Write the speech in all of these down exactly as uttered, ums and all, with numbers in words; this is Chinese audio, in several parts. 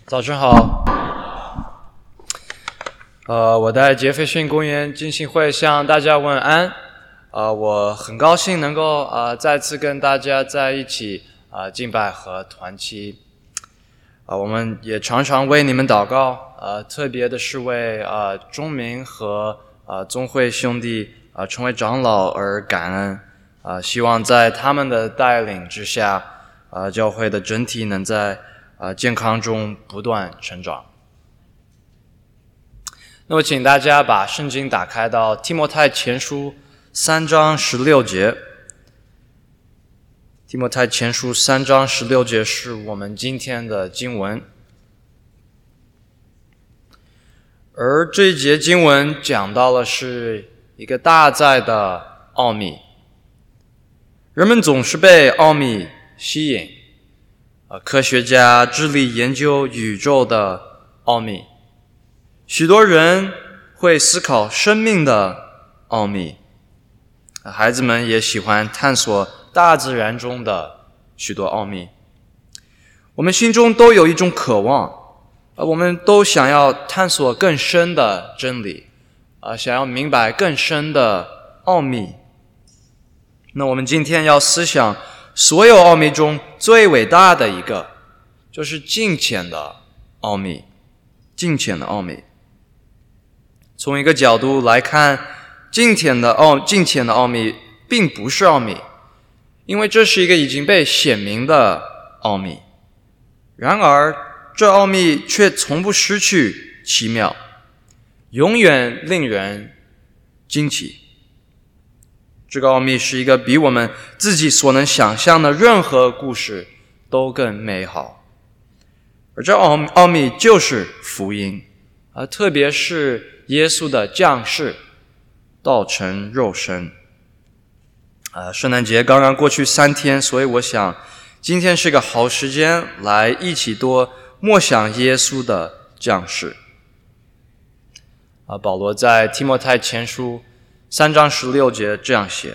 早晨好。呃，我在杰斐逊公园浸信会向大家问安。呃，我很高兴能够呃再次跟大家在一起呃敬拜和团契。呃，我们也常常为你们祷告，呃，特别的是为呃钟明和呃宗会兄弟呃成为长老而感恩。呃，希望在他们的带领之下，呃，教会的整体能在呃健康中不断成长。那么请大家把圣经打开到提摩太前书三章十六节。提摩太前书三章十六节是我们今天的经文。而这一节经文讲到的是一个大在的奥秘。人们总是被奥秘吸引，呃，科学家致力研究宇宙的奥秘。许多人会思考生命的奥秘，孩子们也喜欢探索大自然中的许多奥秘。我们心中都有一种渴望，我们都想要探索更深的真理，想要明白更深的奥秘。那我们今天要思想所有奥秘中最伟大的一个，就是近浅的奥秘。近浅的奥秘。从一个角度来看，近浅的奥近浅的奥秘并不是奥秘，因为这是一个已经被显明的奥秘。然而，这奥秘却从不失去奇妙，永远令人惊奇。这个奥秘是一个比我们自己所能想象的任何故事都更美好。而这奥奥秘就是福音，而特别是耶稣的降世，道成肉身。呃，圣诞节刚刚过去三天，所以我想今天是个好时间来一起多默想耶稣的降世。啊，保罗在提摩太前书三章十六节这样写：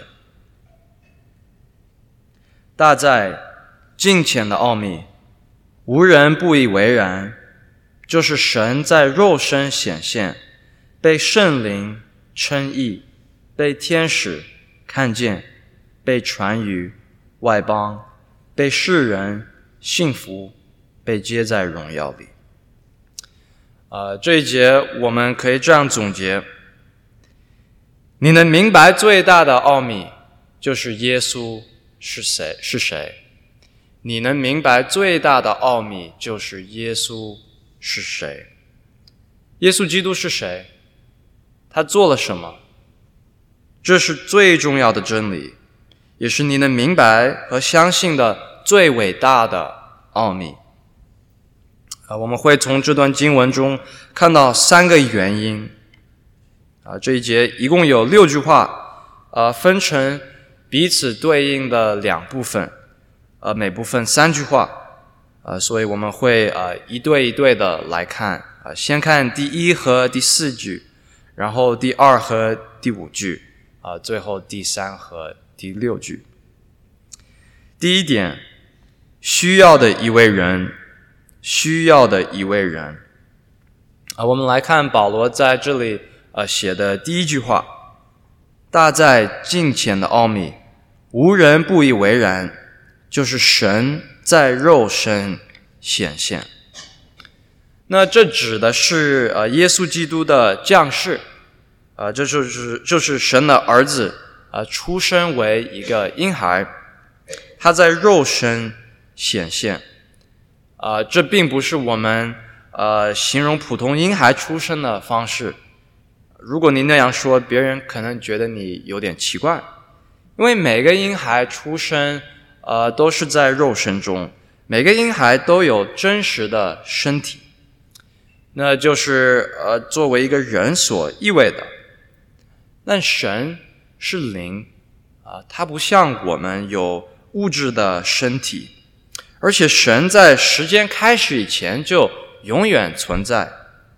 大在近浅的奥秘，无人不以为然，就是神在肉身显现，被圣灵称义，被天使看见，被传于外邦，被世人信服，被接在荣耀里。呃，这一节我们可以这样总结：你能明白最大的奥秘，就是耶稣是谁是谁。你能明白最大的奥秘，就是耶稣是谁。耶稣基督是谁？他做了什么？这是最重要的真理，也是你能明白和相信的最伟大的奥秘。啊，我们会从这段经文中看到三个原因。啊，这一节一共有六句话，呃，分成彼此对应的两部分，呃，每部分三句话，呃，所以我们会呃一对一对的来看，呃，先看第一和第四句，然后第二和第五句，呃，最后第三和第六句。第一点，需要的一位人，需要的一位人。啊、呃，我们来看保罗在这里呃写的第一句话：大在近浅的奥秘，无人不以为然，就是神在肉身显现。那这指的是呃耶稣基督的降世，呃这就是就是神的儿子呃出生为一个婴孩，他在肉身显现。呃这并不是我们呃形容普通婴孩出生的方式。如果你那样说，别人可能觉得你有点奇怪，因为每个婴孩出生呃都是在肉身中，每个婴孩都有真实的身体，那就是呃作为一个人所意味的。但神是灵啊、呃，他不像我们有物质的身体，而且神在时间开始以前就永远存在。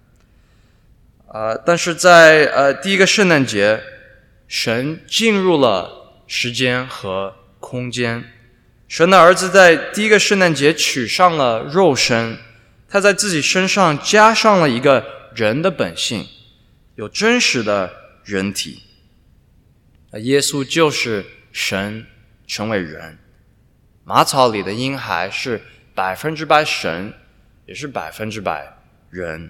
呃，但是在呃第一个圣诞节，神进入了时间和空间。神的儿子在第一个圣诞节取上了肉身， 他在自己身上加上了一个人的本性，有真实的人体。耶稣就是神成为人，马槽里的婴孩是百分之百神，也是百分之百人。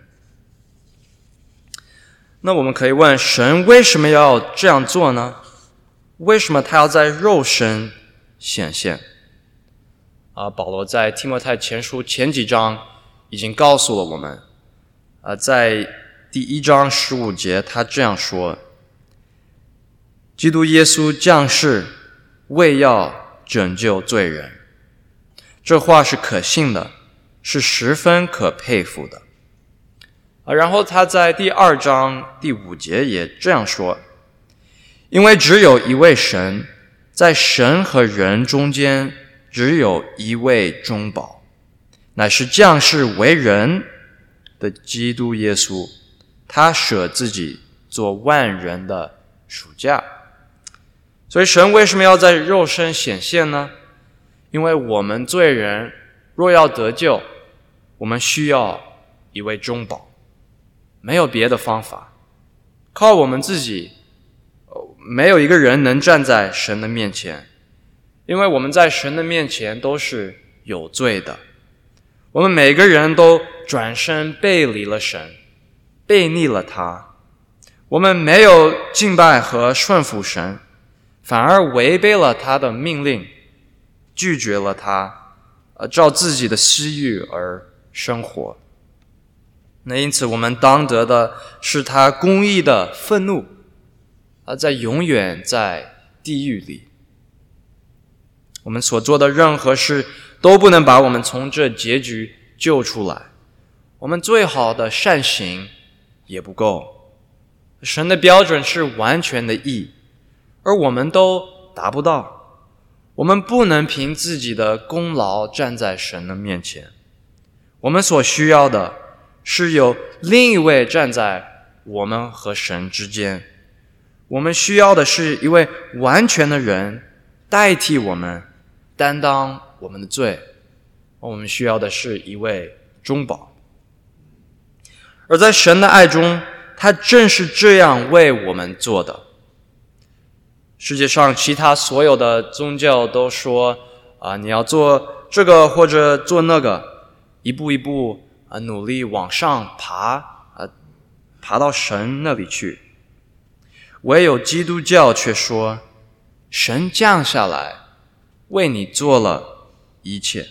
那我们可以问，神为什么要这样做呢？为什么他要在肉身显现？啊，保罗在提摩太前书前几章已经告诉了我们，啊，在第一章十五节他这样说：基督耶稣降世，为要拯救罪人。这话是可信的，是十分可佩服的。啊，然后他在第二章第五节也这样说：因为只有一位神，在神和人中间只有一位中保，乃是降世为人的基督耶稣，他舍自己做万人的赎价。所以神为什么要在肉身显现呢？因为我们罪人若要得救，我们需要一位中保，没有别的方法，靠我们自己没有一个人能站在神的面前，因为我们在神的面前都是有罪的。我们每个人都转身背离了神，背逆了他。我们没有敬拜和顺服神，反而违背了他的命令，拒绝了他，呃，照自己的私欲而生活。那因此我们当得的是他公义的愤怒，而在永远在地狱里。我们所做的任何事都不能把我们从这结局救出来，我们最好的善行也不够。神的标准是完全的义，而我们都达不到。我们不能凭自己的功劳站在神的面前，我们所需要的是有另一位站在我们和神之间。我们需要的是一位完全的人代替我们，担当我们的罪。我们需要的是一位中保。而在神的爱中，他正是这样为我们做的。世界上其他所有的宗教都说啊，你要做这个或者做那个，一步一步啊努力往上爬啊，爬到神那里去。唯有基督教却说，神降下来为你做了一切。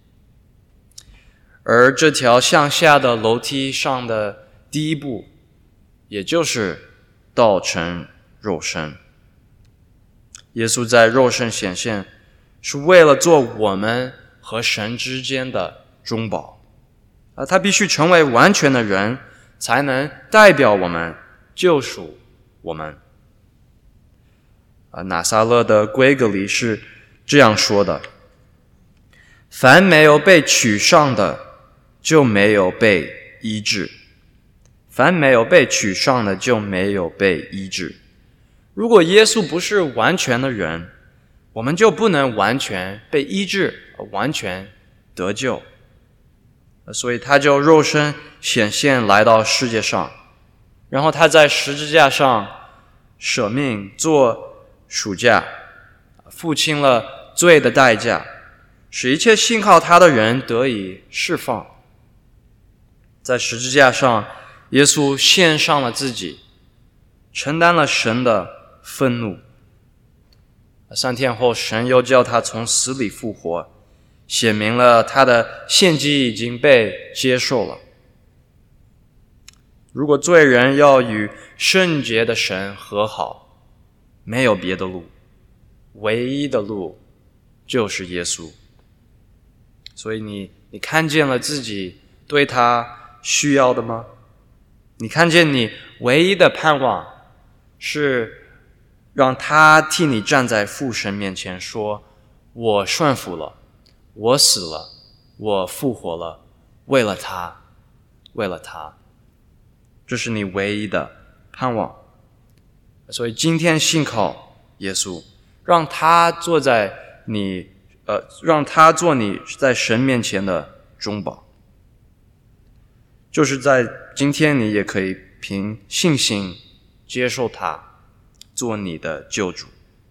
而这条向下的楼梯上的第一步，也就是道成肉身。耶稣在肉身显现，是为了做我们和神之间的中保。啊，他必须成为完全的人，才能代表我们，救赎我们。啊，拿撒勒的规格里是这样说的：凡没有被取上的，就没有被医治；凡没有被取上的，就没有被医治。如果耶稣不是完全的人，我们就不能完全被医治，完全得救。所以他就肉身显现来到世界上，然后他在十字架上舍命做赎价，付清了罪的代价，使一切信靠他的人得以释放。在十字架上，耶稣献上了自己，承担了神的愤怒。三天后，神又叫他从死里复活，显明了他的献祭已经被接受了。如果罪人要与圣洁的神和好，没有别的路，唯一的路就是耶稣。所以你你看见了自己对他需要的吗？你看见你唯一的盼望是让他替你站在父神面前说，我顺服了，我死了，我复活了，为了他，为了他。这是你唯一的盼望。所以今天信靠耶稣，让他坐在你呃，让他做你在神面前的中保。 就是在今天你也可以凭信心接受他做你的救主。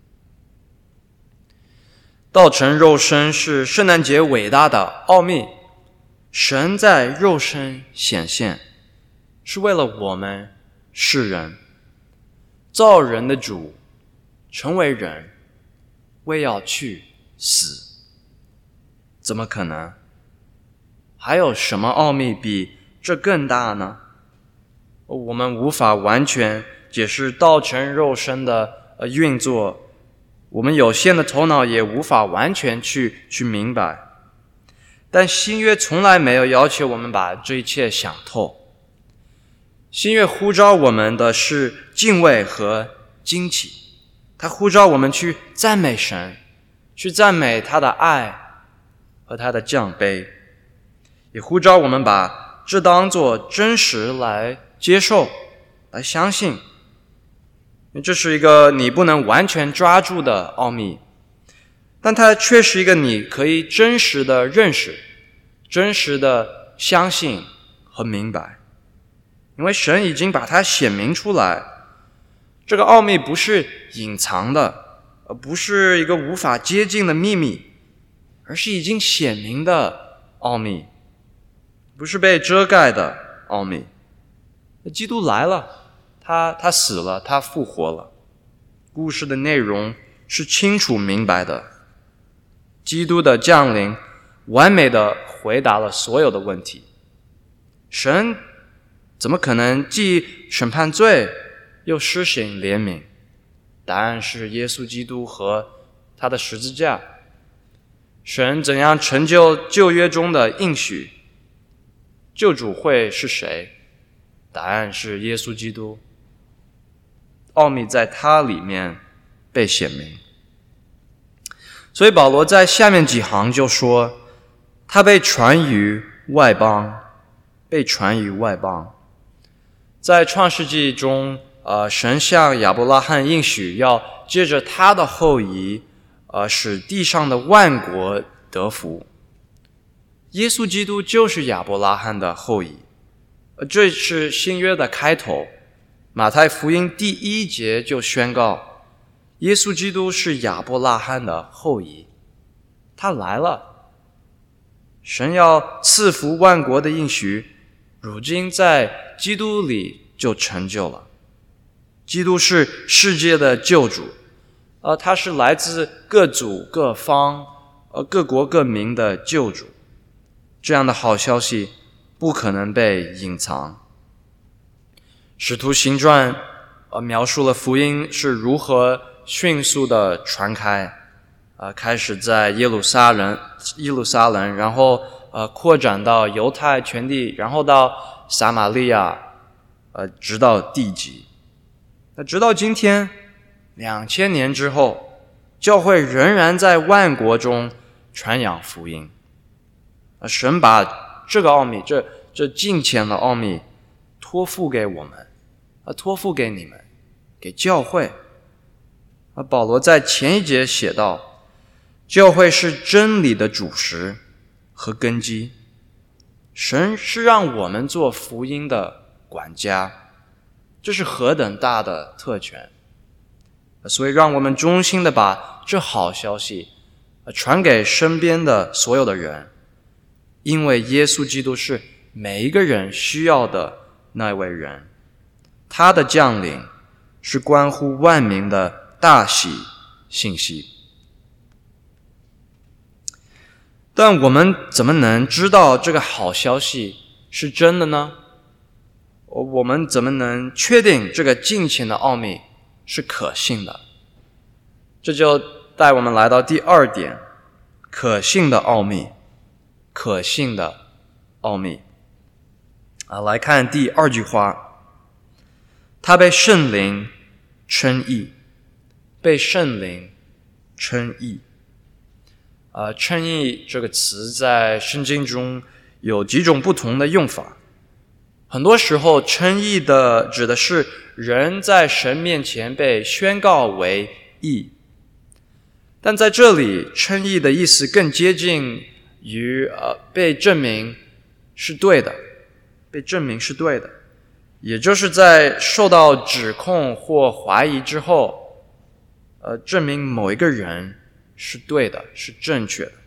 道成肉身是圣诞节伟大的奥秘，神在肉身显现，是为了我们世人。造人的主成为人，为要去死，怎么可能？还有什么奥秘比这更大呢？我们无法完全解释道成肉身的呃运作，我们有限的头脑也无法完全去去明白。但新约从来没有要求我们把这一切想透。新约呼召我们的是敬畏和惊奇，他呼召我们去赞美神，去赞美他的爱和他的降卑，也呼召我们把这当作真实来接受，来相信。这是一个你不能完全抓住的奥秘，但它却是一个你可以真实的认识，真实的相信和明白。因为神已经把它显明出来，这个奥秘不是隐藏的，而不是一个无法接近的秘密，而是已经显明的奥秘，不是被遮盖的奥秘。基督来了，他他死了，他复活了。故事的内容是清楚明白的，基督的降临完美的回答了所有的问题。神怎么可能既审判罪又施行怜悯？答案是耶稣基督和他的十字架。神怎样成就旧约中的应许？救主会是谁？答案是耶稣基督。奥秘在他里面被显明。所以保罗在下面几行就说，他被传于外邦，被传于外邦。在创世纪中，呃，神向亚伯拉罕应许要借着他的后裔，呃，使地上的万国得福。耶稣基督就是亚伯拉罕的后裔，呃，这是新约的开头。马太福音第一节就宣告，耶稣基督是亚伯拉罕的后裔，他来了。神要赐福万国的应许，如今在基督里就成就了。基督是世界的救主，呃，他是来自各族各方、呃各国各民的救主。这样的好消息不可能被隐藏。使徒行传呃描述了福音是如何迅速的传开，呃开始在耶路撒冷耶路撒冷，然后呃扩展到犹太全地，然后到撒玛利亚，呃直到地极。那直到今天，两千年之后，教会仍然在万国中传扬福音。呃神把这个奥秘，这这近前的奥秘托付给我们，呃托付给你们，给教会。而保罗在前一节写道，教会是真理的主食和根基，神是让我们做福音的管家，这是何等大的特权。所以让我们衷心的把这好消息传给身边的所有的人，因为耶稣基督是每一个人需要的那位人，他的降临是关乎万民的大喜信息。但我们怎么能知道这个好消息是真的呢？我们怎么能确定这个近前的奥秘是可信的？这就带我们来到第二点，可信的奥秘。可信的奥秘啊，来看第二句话，他被圣灵称义，被圣灵称义。呃，称义这个词在圣经中有几种不同的用法。很多时候，称义的指的是人在神面前被宣告为义，但在这里，称义的意思更接近于呃被证明是对的， 被证明是对的，也就是在受到指控或怀疑之后，呃，证明某一个人是对的，是正确的。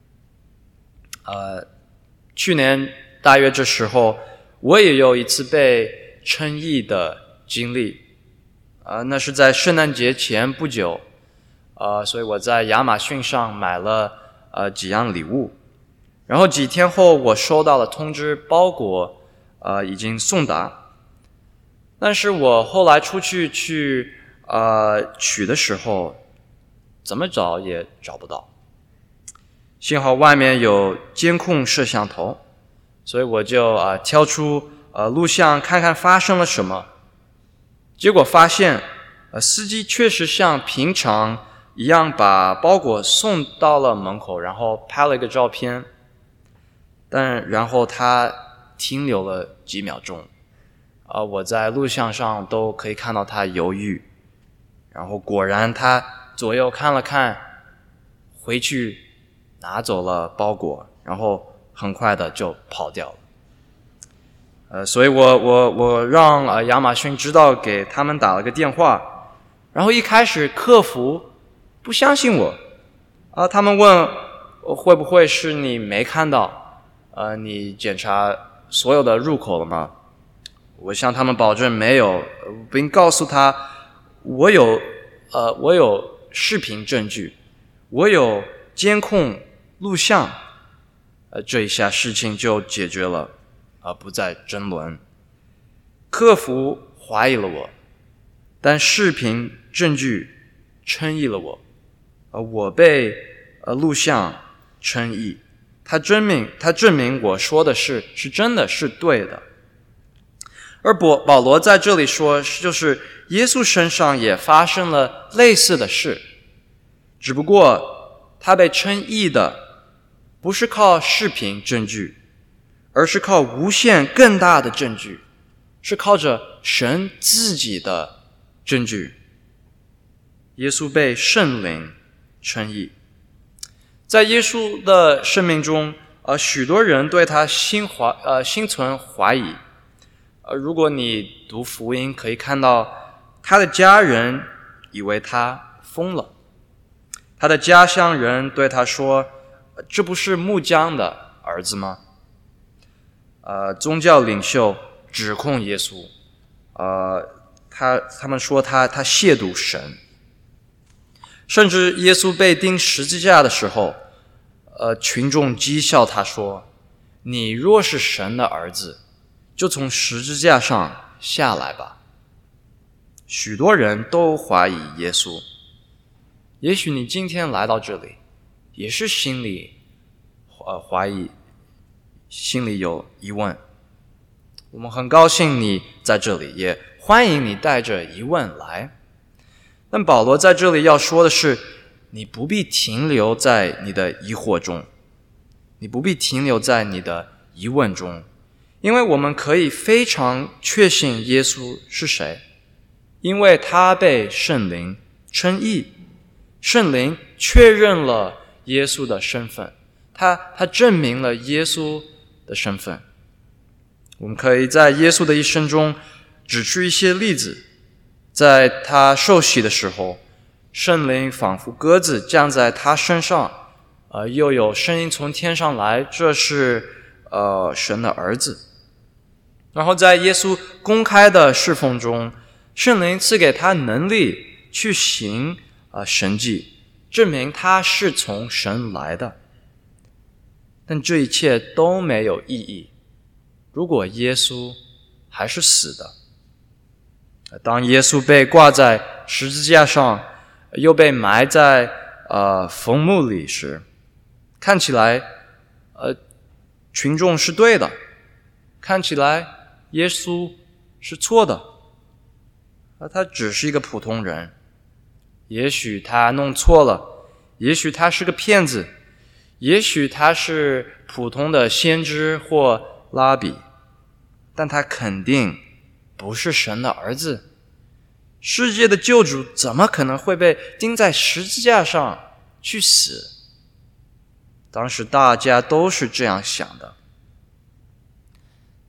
呃，去年大约这时候，我也有一次被称义的经历，呃，那是在圣诞节前不久，呃，所以我在亚马逊上买了呃几样礼物，然后几天后我收到了通知，包裹呃已经送达，但是我后来出去去呃取的时候，怎么找也找不到。幸好外面有监控摄像头，所以我就呃挑出呃录像看看发生了什么。结果发现，呃司机确实像平常一样把包裹送到了门口，然后拍了一个照片，但然后他停留了几秒钟，呃我在录像上都可以看到他犹豫，然后果然他左右看了看，回去拿走了包裹，然后很快的就跑掉了。呃，所以我我我让呃亚马逊知道，给他们打了个电话，然后一开始客服不相信我，啊、呃，他们问会不会是你没看到，呃，你检查所有的入口了吗？我向他们保证没有，并告诉他我有呃我有视频证据，我有监控录像，呃，这一下事情就解决了。而不再争论。客服怀疑了我，但视频证据称义了我，而我被呃录像称义，他证明他证明我说的是是真的，是对的。而保保罗在这里说，就是耶稣身上也发生了类似的事，只不过他被称义的不是靠视频证据，而是靠无限更大的证据，是靠着神自己的证据。耶稣被圣灵称义，在耶稣的生命中，呃，许多人对他心怀呃心存怀疑。呃，如果你读福音，可以看到他的家人以为他疯了，他的家乡人对他说：“这不是木匠的儿子吗？”呃，宗教领袖指控耶稣，呃，他他们说他他亵渎神，甚至耶稣被钉十字架的时候，呃，群众讥笑他说：“你若是神的儿子，就从十字架上下来吧。”许多人都怀疑耶稣。也许你今天来到这里，也是心里呃怀疑。心里有疑问，我们很高兴你在这里，也欢迎你带着疑问来。但保罗在这里要说的是，你不必停留在你的疑惑中，你不必停留在你的疑问中，因为我们可以非常确信耶稣是谁，因为他被圣灵称义，圣灵确认了耶稣的身份，他他证明了耶稣的身份。我们可以在耶稣的一生中指出一些例子，在他受洗的时候，圣灵仿佛鸽子降在他身上，呃，又有声音从天上来，这是呃神的儿子。然后在耶稣公开的侍奉中，圣灵赐给他能力去行呃神迹，证明他是从神来的。但这一切都没有意义，如果耶稣还是死的。当耶稣被挂在十字架上，又被埋在呃坟墓里时，看起来呃群众是对的，看起来耶稣是错的，而他只是一个普通人。也许他弄错了，也许他是个骗子，也许他是普通的先知或拉比，但他肯定不是神的儿子。世界的救主怎么可能会被钉在十字架上去死？当时大家都是这样想的。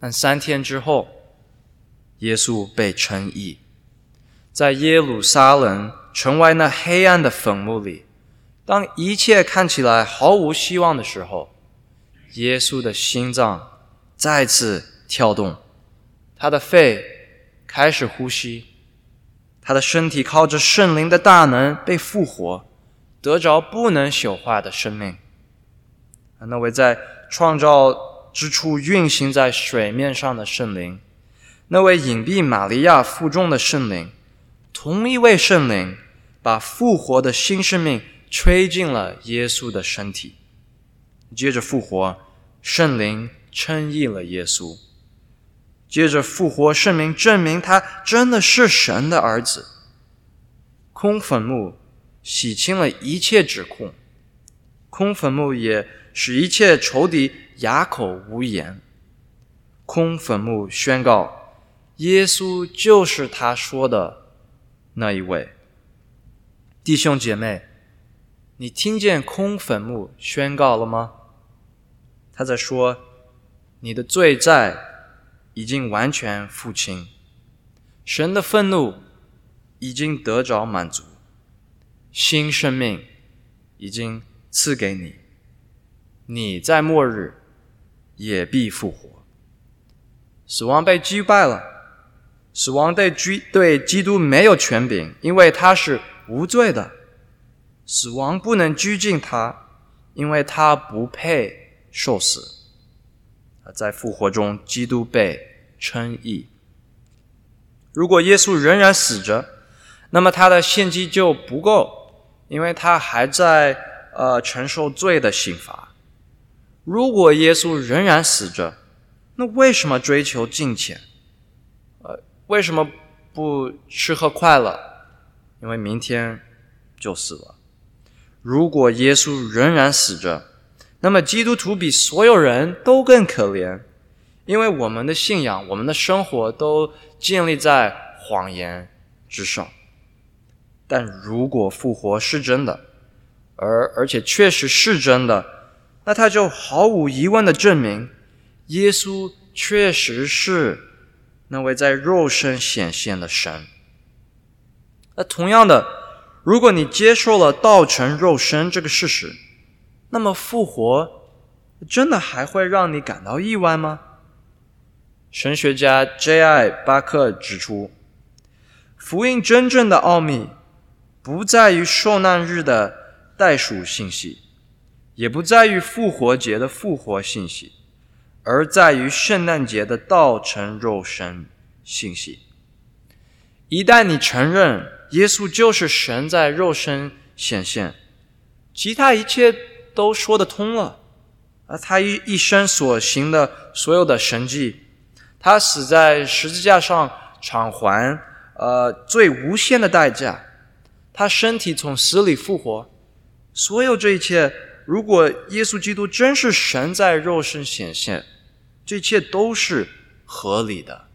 但三天之后，耶稣被称义，在耶路撒冷城外那黑暗的坟墓里，当一切看起来毫无希望的时候，耶稣的心脏再次跳动，他的肺开始呼吸，他的身体靠着圣灵的大能被复活，得着不能朽坏的生命。那位在创造之初运行在水面上的圣灵，那位隐蔽玛利亚腹中的圣灵，同一位圣灵把复活的新生命吹进了耶稣的身体。接着复活，圣灵称义了耶稣。接着复活，圣灵证明他真的是神的儿子。空坟墓洗清了一切指控，空坟墓也使一切仇敌哑口无言。空坟墓宣告，耶稣就是他说的那一位。弟兄姐妹，你听见空坟墓宣告了吗？他在说，你的罪债已经完全付清，神的愤怒已经得着满足，新生命已经赐给你，你在末日也必复活。死亡被击败了，死亡对对基督没有权柄，因为他是无罪的。死亡不能拘禁他，因为他不配受死。在复活中，基督被称义。如果耶稣仍然死着，那么他的献祭就不够，因为他还在呃承受罪的刑罚。如果耶稣仍然死着，那为什么追求金钱？呃，为什么不吃喝快乐？因为明天就死了。如果耶稣仍然死着，那么基督徒比所有人都更可怜，因为我们的信仰，我们的生活都建立在谎言之上。但如果复活是真的，而而且确实是真的，那他就毫无疑问地证明，耶稣确实是那位在肉身显现的神。那同样的，如果你接受了道成肉身这个事实，那么复活真的还会让你感到意外吗？神学家 J I 巴克指出，福音真正的奥秘不在于受难日的代数信息，也不在于复活节的复活信息，而在于圣诞节的道成肉身信息。一旦你承认耶稣就是神在肉身显现，其他一切都说得通了。而他一生所行的所有的神迹，他死在十字架上偿还呃最无限的代价，他身体从死里复活，所有这一切，如果耶稣基督真是神在肉身显现，这一切都是合理的。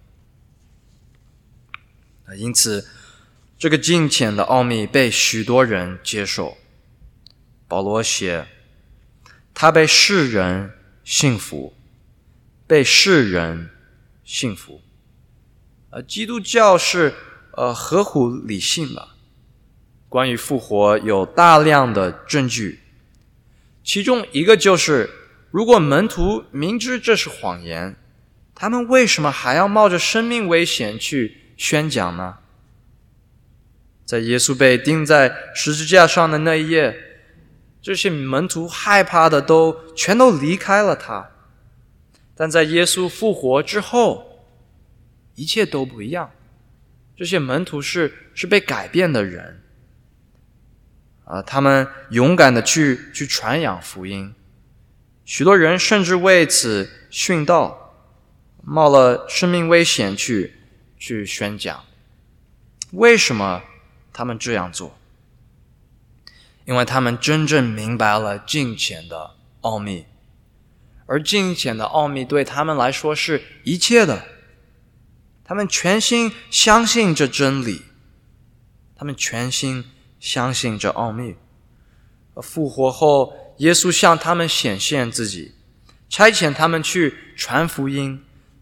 因此这个敬虔的奥秘被许多人接受。保罗写，他被世人信服，被世人信服。呃，基督教是呃合乎理性的，关于复活有大量的证据，其中一个就是，如果门徒明知这是谎言，他们为什么还要冒着生命危险去宣讲呢？在耶稣被钉在十字架上的那一夜，这些门徒害怕的都全都离开了他。但在耶稣复活之后，一切都不一样。这些门徒是是被改变的人啊，他们勇敢的去去传扬福音，许多人甚至为此殉道，冒了生命危险去去宣讲。为什么他们这样做？因为他们真正明白了敬虔的奥秘，而敬虔的奥秘对他们来说是一切的。他们全心相信这真理，他们全心相信这奥秘。复活后，耶稣向他们显现自己，差遣他们去传福音，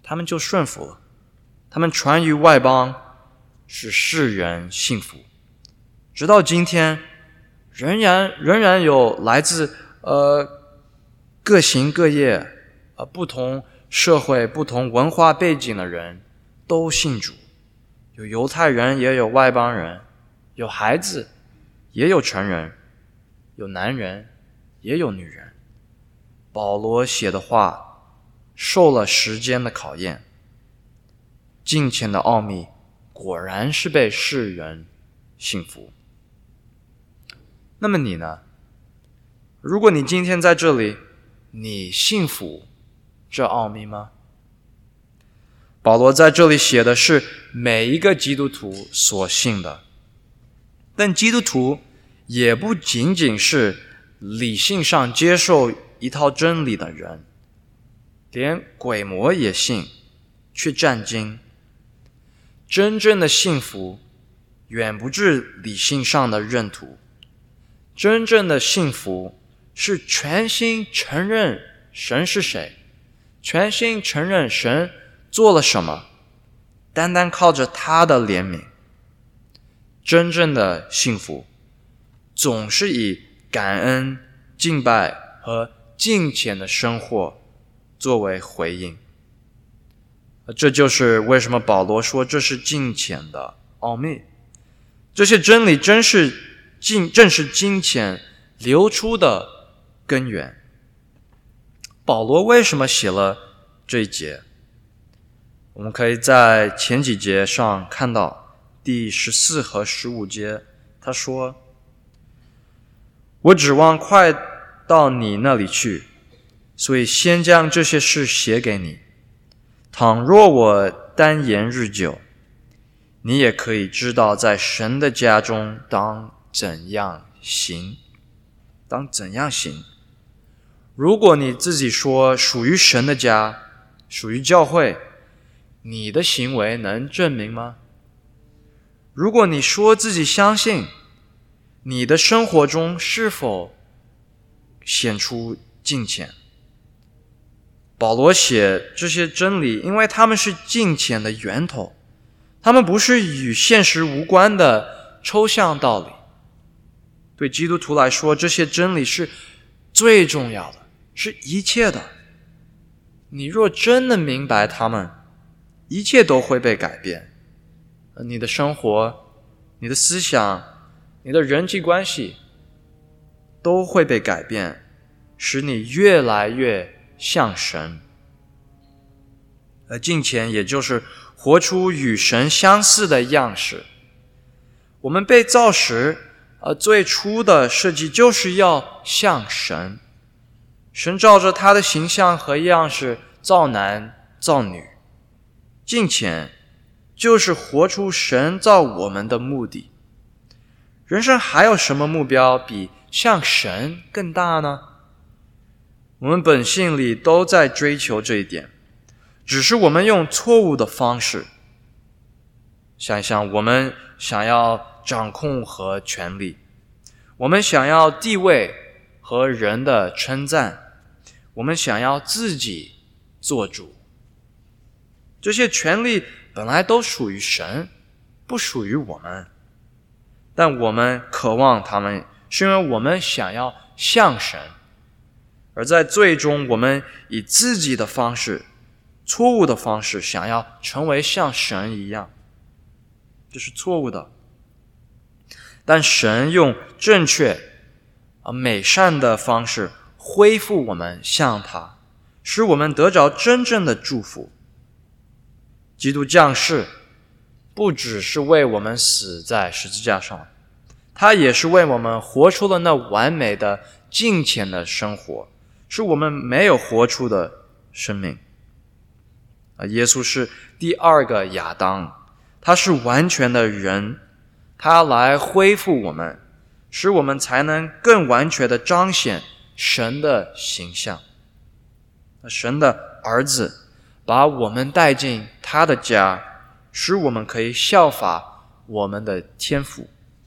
他们就顺服了，他们传于外邦，使世人信服。直到今天，仍然仍然有来自呃各行各业、呃不同社会、不同文化背景的人都信主，有犹太人，也有外邦人，有孩子，也有成人，有男人，也有女人。保罗写的话受了时间的考验，敬虔的奥秘果然是被世人信服。那么你呢？如果你今天在这里，你信服这奥秘吗？保罗在这里写的是每一个基督徒所信的，但基督徒也不仅仅是理性上接受一套真理的人，连鬼魔也信，去战经。真正的幸福远不至理性上的认同，真正的幸福是全心承认神是谁，全心承认神做了什么，单单靠着他的怜悯。真正的幸福总是以感恩、敬拜和敬虔的生活作为回应。这就是为什么保罗说这是敬虔的奥秘。这些真理真是敬正是敬虔流出的根源。保罗为什么写了这一节？我们可以在前几节上看到第十四和十五节，他说：我指望快到你那里去，所以先将这些事写给你。倘若我单言日久，你也可以知道在神的家中当怎样行，当怎样行。如果你自己说属于神的家，属于教会，你的行为能证明吗？如果你说自己相信，你的生活中是否显出敬虔？保罗写这些真理，因为他们是敬虔的源头，他们不是与现实无关的抽象道理。对基督徒来说，这些真理是最重要的，是一切的。你若真的明白他们，一切都会被改变。你的生活、你的思想、你的人际关系都会被改变，使你越来越像神。而敬虔也就是活出与神相似的样式。我们被造时，呃，最初的设计就是要像神。神照着他的形象和样式造男造女。敬虔就是活出神造我们的目的。人生还有什么目标比像神更大呢？我们本性里都在追求这一点，只是我们用错误的方式。想一想，我们想要掌控和权力，我们想要地位和人的称赞，我们想要自己做主。这些权利本来都属于神，不属于我们，但我们渴望他们，是因为我们想要像神。而在最终，我们以自己的方式、错误的方式想要成为像神一样，这是错误的。但神用正确、美善的方式恢复我们像他，使我们得着真正的祝福。基督降世不只是为我们死在十字架上，他也是为我们活出了那完美的敬虔的生活，是我们没有活出的生命。耶稣是第二个亚当，他是完全的人，他来恢复我们，使我们才能更完全的彰显神的形象。神的儿子把我们带进他的家，使我们可以效法我们的天父。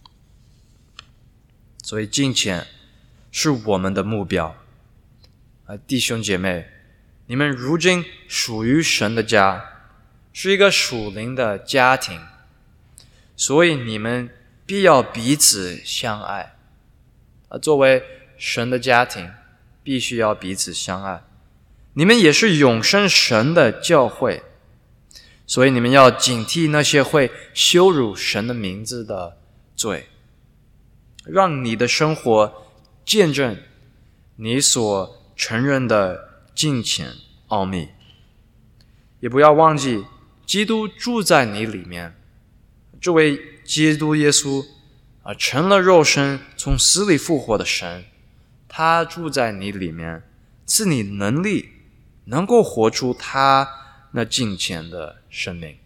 所以敬虔是我们的目标。弟兄姐妹， 你们如今属于神的家，是一个属灵的家庭，所以你们必要彼此相爱。啊，作为神的家庭，必须要彼此相爱。你们也是永生神的教会，所以你们要警惕那些会羞辱神的名字的罪，让你的生活见证你所承认的敬虔奥秘。也不要忘记基督住在你里面，这位基督耶稣啊，成了肉身从死里复活的神，他住在你里面，赐你能力能够活出他那敬虔的生命。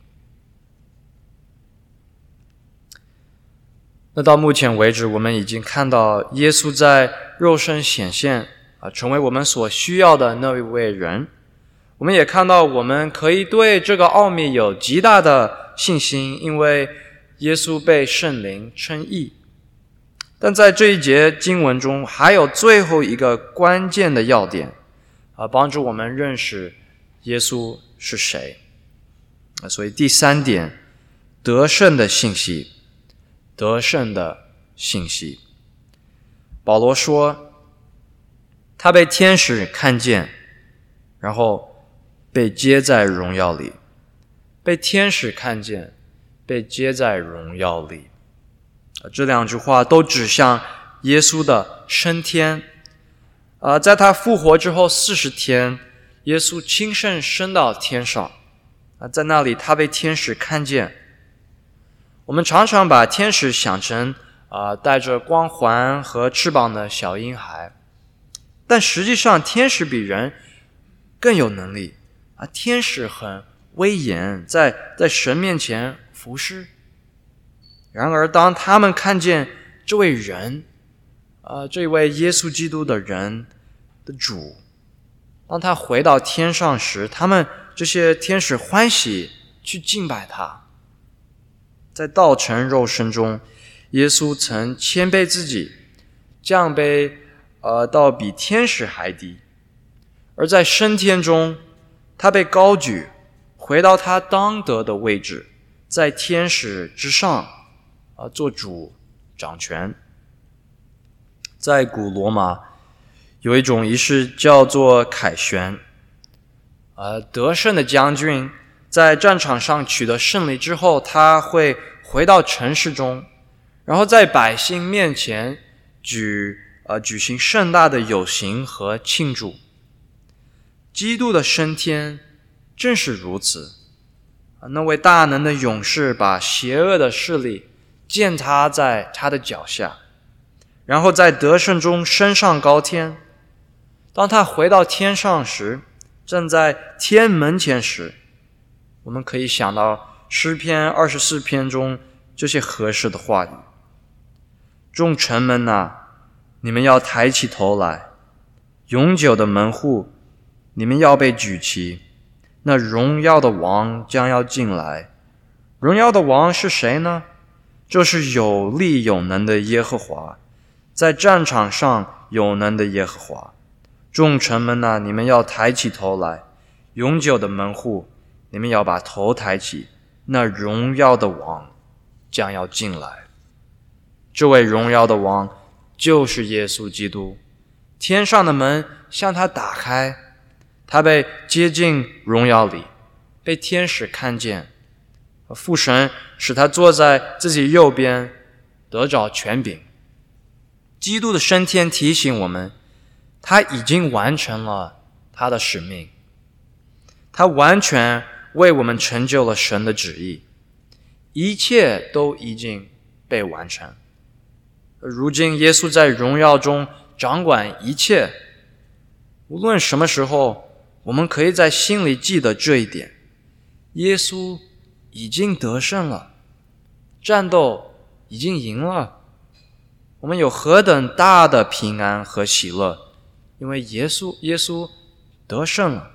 那到目前为止，我们已经看到耶稣在肉身显现啊，成为我们所需要的那一位人。我们也看到我们可以对这个奥秘有极大的信心，因为耶稣被圣灵称义。但在这一节经文中，还有最后一个关键的要点啊，帮助我们认识耶稣是谁。所以第三点，得胜的信息，得胜的信息。保罗说，他被天使看见，然后被接在荣耀里。被天使看见，被接在荣耀里。这两句话都指向耶稣的升天。呃，在他复活之后四十天，耶稣亲身升到天上。啊，在那里他被天使看见。我们常常把天使想成啊、呃、带着光环和翅膀的小婴孩，但实际上天使比人更有能力啊！天使很威严，在在神面前服侍。然而，当他们看见这位人，呃，这位耶稣基督的人的主，当他回到天上时，他们这些天使欢喜去敬拜他。在道成肉身中，耶稣曾谦卑自己，降卑呃到比天使还低；而在升天中，他被高举，回到他当得的位置，在天使之上。啊，做主掌权。在古罗马有一种仪式叫做凯旋。呃，得胜的将军在战场上取得胜利之后，他会回到城市中，然后在百姓面前举呃举行盛大的游行和庆祝。基督的升天正是如此。啊，那位大能的勇士把邪恶的势力践踏在他的脚下，然后在得胜中升上高天。当他回到天上时，站在天门前时，我们可以想到诗篇二十四篇中这些合适的话语：众城门啊，你们要抬起头来；永久的门户，你们要被举起。那荣耀的王将要进来。荣耀的王是谁呢？就是有力有能的耶和华，在战场上有能的耶和华。众城门啊，你们要抬起头来；永久的门户，你们要把头抬起。那荣耀的王将要进来。这位荣耀的王就是耶稣基督。天上的门向他打开，他被接进荣耀里，被天使看见。父神使他坐在自己右边，得着权柄。基督的升天提醒我们，他已经完成了他的使命，他完全为我们成就了神的旨意，一切都已经被完成。如今耶稣在荣耀中掌管一切，无论什么时候，我们可以在心里记得这一点：耶稣已经得胜了，战斗已经赢了。我们有何等大的平安和喜乐，因为耶稣耶稣得胜了。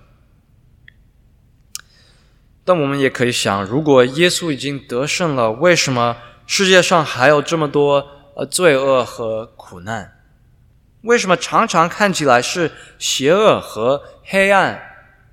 但我们也可以想，如果耶稣已经得胜了，为什么世界上还有这么多呃罪恶和苦难？为什么常常看起来是邪恶和黑暗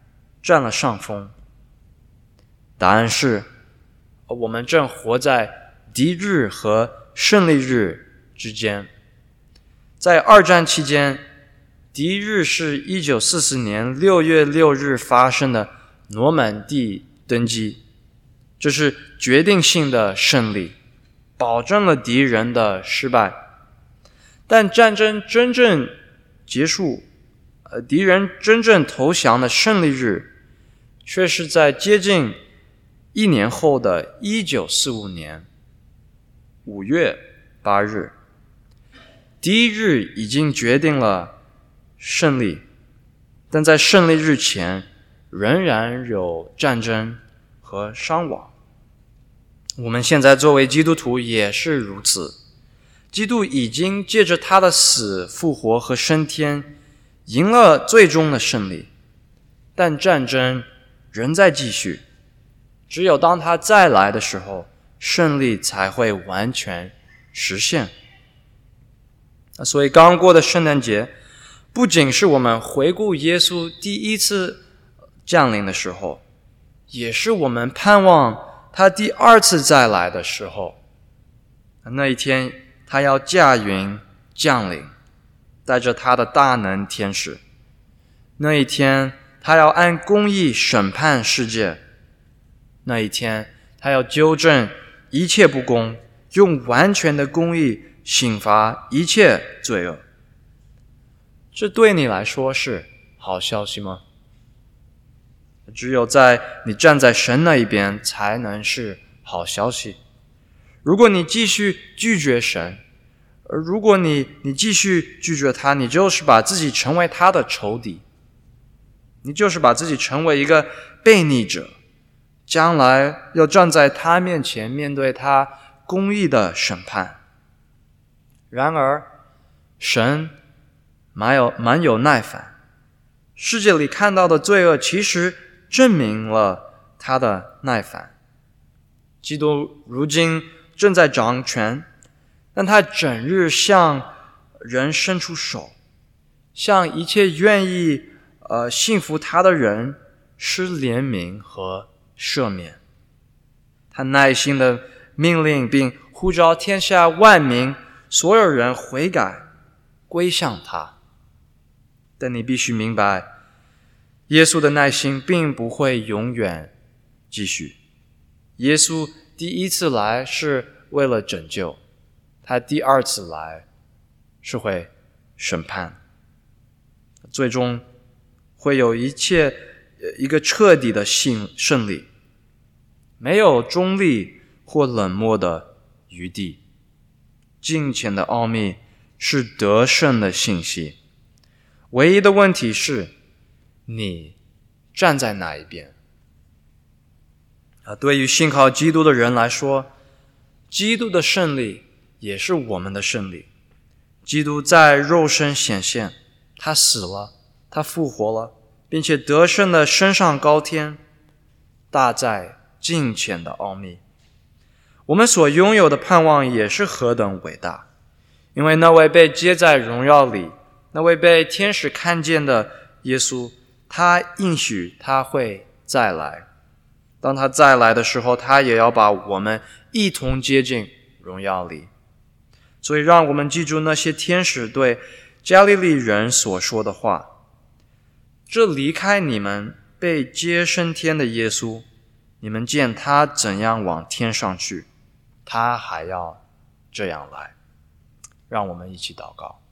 占了上风？答案是，我们正活在敌日和胜利日之间。在二战期间，敌日是一九四四年六月六日发生的诺曼底登基，这是决定性的胜利，保证了敌人的失败。但战争真正结束，呃，敌人真正投降的胜利日，却是在接近一年后的一九四五年五月八日。第一日已经决定了胜利，但在胜利日前仍然有战争和伤亡。我们现在作为基督徒也是如此，基督已经借着他的死、复活和升天赢了最终的胜利，但战争仍在继续。只有当他再来的时候，胜利才会完全实现。所以刚过的圣诞节不仅是我们回顾耶稣第一次降临的时候，也是我们盼望他第二次再来的时候。那一天他要驾云降临，带着他的大能天使。那一天他要按公义审判世界。那一天他要纠正一切不公，用完全的公义刑罚一切罪恶。这对你来说是好消息吗？只有在你站在神那一边才能是好消息。如果你继续拒绝神，而如果你你继续拒绝他，你就是把自己成为他的仇敌，你就是把自己成为一个悖逆者，将来要站在他面前面对他公义的审判。然而神蛮有蛮有耐烦，世界里看到的罪恶其实证明了他的耐烦。基督如今正在掌权，但他整日向人伸出手，向一切愿意呃信服他的人施怜悯和赦免。他耐心地命令并呼召天下万民所有人悔改归向他。但你必须明白，耶稣的耐心并不会永远继续。耶稣第一次来是为了拯救，他第二次来是会审判，最终会有一切一个彻底的胜利，没有中立或冷漠的余地。敬虔的奥秘是得胜的信息，唯一的问题是你站在哪一边。啊，对于信靠基督的人来说，基督的胜利也是我们的胜利。基督在肉身显现，他死了，他复活了，并且得胜的升上高天，大在敬虔的奥秘。我们所拥有的盼望也是何等伟大，因为那位被接在荣耀里，那位被天使看见的耶稣，他应许他会再来。当他再来的时候，他也要把我们一同接进荣耀里。所以让我们记住那些天使对加利利人所说的话：这离开你们被接升天的耶稣，你们见他怎样往天上去，他还要这样来。让我们一起祷告。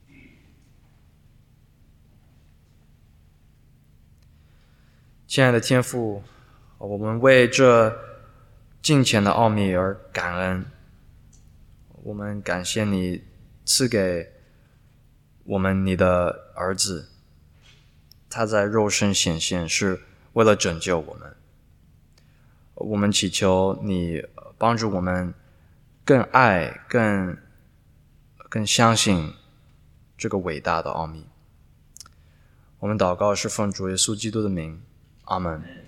亲爱的天父，我们为这敬虔的奥秘而感恩。我们感谢你赐给我们你的儿子，他在肉身显现是为了拯救我们。我们祈求你帮助我们更爱更更相信这个伟大的奥秘。我们祷告是奉主耶稣基督的名，阿们。